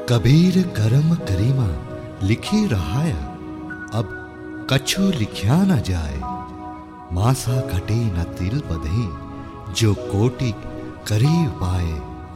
कबीर करम करीमा लिखी रहाया, अब कछु लिखिया न जाए। मासा घटे न तिल बधे, जो कोटि करी पाए।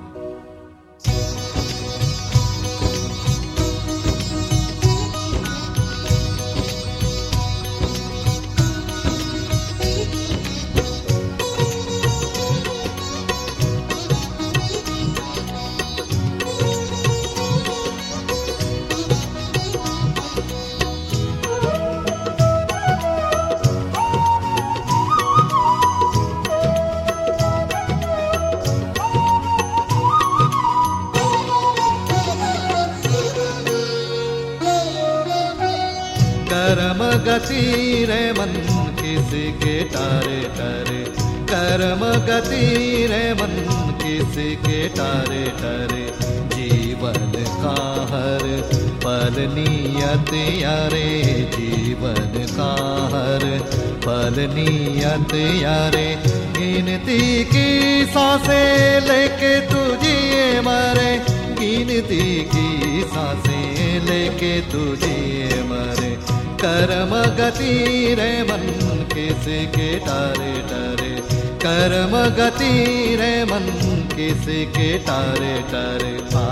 कर्म गति रे मन किसी के टारे टारे, कर्म गति रे मन किसी के टारे टारे। जीवन का हर पल नियत यारे, जीवन का हर पल नियत यारे। गिनती की सांसें लेके तुझे मरे, गिनती की सांसें लेके तुझे मरे। कर्म गति रे मन किसी के टारे टारे, कर्म गति रे मन किसी के टारे टारे।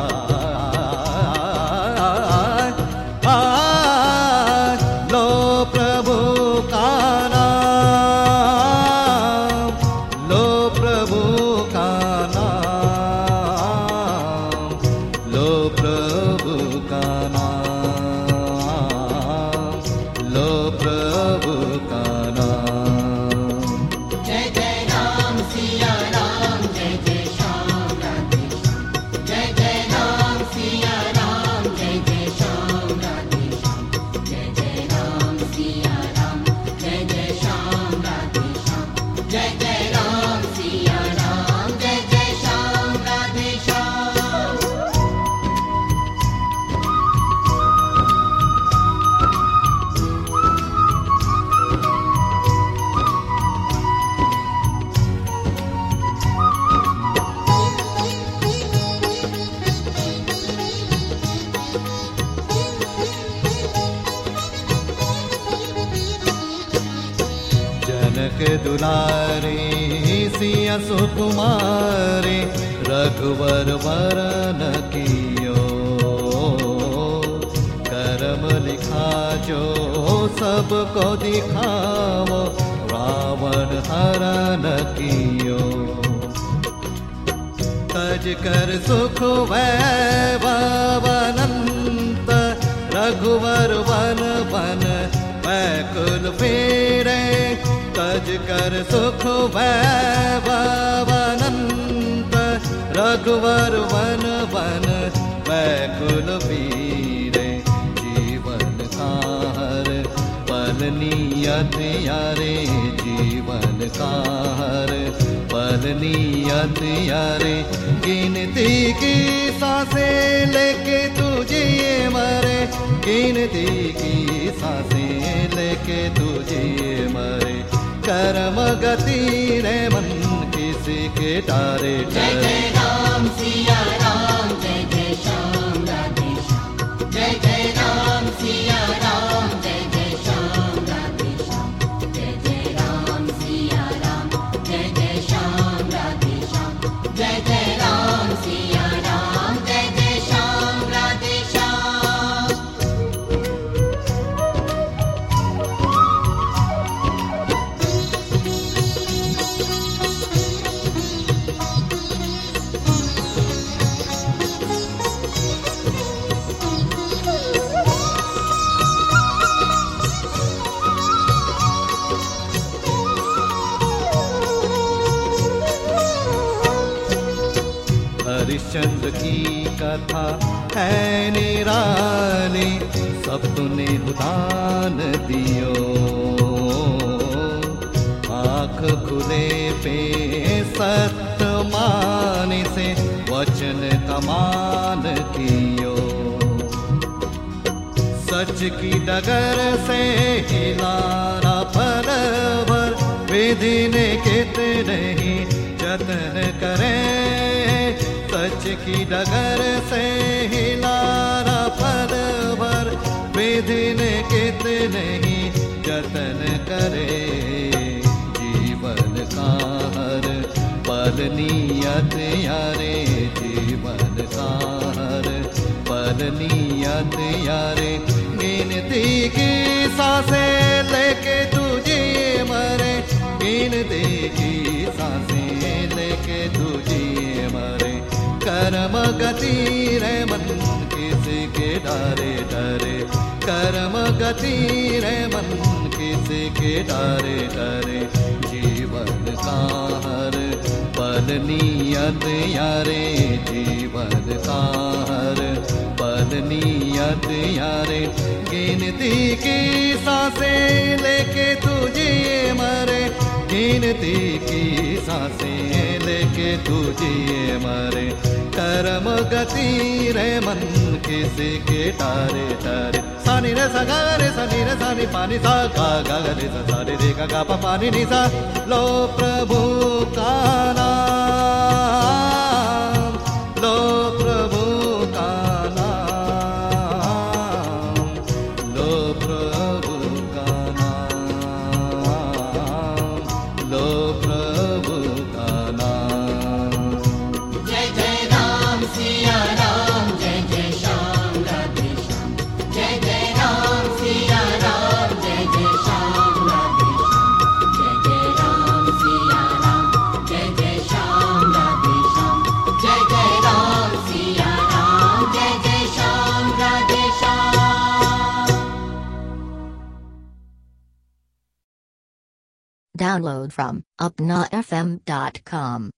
लो प्रभु का नाम, लो प्रभु का नाम, लो प्रभु का नाम, लो प्रभु का नाम। जय जय राम सिया राम, जय जय श्याम राधे श्याम। जय जय राम सिया राम, जय जय श्याम राधे श्याम। जय जय राम सिया राम, जय जय श्याम राधे श्याम। जय जय राम सिया राम, जय जय श्याम राधे श्याम। जनक दुलारे सिया सुकुमारे, रघुवर वरन कियो। कर्म लिखा जो सबको दिखावो, रावण हरन कियो। तज कर सुख वैभव अनंत, रघुवर वन वन बैकुल फेरे। तज कर सुख वैभव अनंत, रघुवर वन वन बैकुल वीरे। जीवन का हर पल नियत यारे, जीवन का हर पल नियत यारे। गिनती की सांसें लेके तुझे मरे, गिनती की सांसें लेके तुझे मरे। कर्म गति रे मन किसी के टारे जय टारे। जय राम सिया राम, जय जय श्याम राधे श्याम। जय जय राम सिया राम, जय जय श्याम राधे श्याम। जय जय राम सिया राम, जय जय श्याम राधे श्याम। जय जय राम सिया राम, जय जय श्याम राधे श्याम। हरिश्चंद्र की कथा है निराली, सब तूने उदान दियो। आँख खुले पे सत्य माने से, वचन कमान कियो। सच की डगर से हिलाना पल भर, विधि ने कितने ही जतन करे। सच की डगर से हिला न पल भर, विधि ने कितने ही जतन करे, जीवन का हर पल नियत यारे, जीवन का हर पल नियत यारे, गिनती की सांसें लेके तुझे मरे, गिनती की सांसें लेके तुझे मरे, कर्म गति रे मन किसी के डरे डरे, कर्म गति रे मन किसी के डरे डरे, जीवन का हर पल नियत यारे, जीवन का हर पल नियत यारे, गिनती की सांसें लेके तुझे मरे, गिनती की सांसें लेके तुझे मरे, कर्म गति रे मन किसी के तारे तारे, सानी रे सा गा रे सानी रे सानी पानी सा गा गा रे सा सा रे गा गा पा पानी नी सा, लो प्रभु का नाम, लो प्रभु का नाम, लो प्रभु का नाम, लो प्रभु का नाम। जय जय राम सिया राम, जय जय श्याम राधे श्याम, जय जय राम सिया राम, जय जय श्याम राधे श्याम, जय जय राम सिया राम, जय जय श्याम राधे श्याम, जय जय राम सिया राम, जय जय Shyam Radhe Shyam. Download from upnafm.com.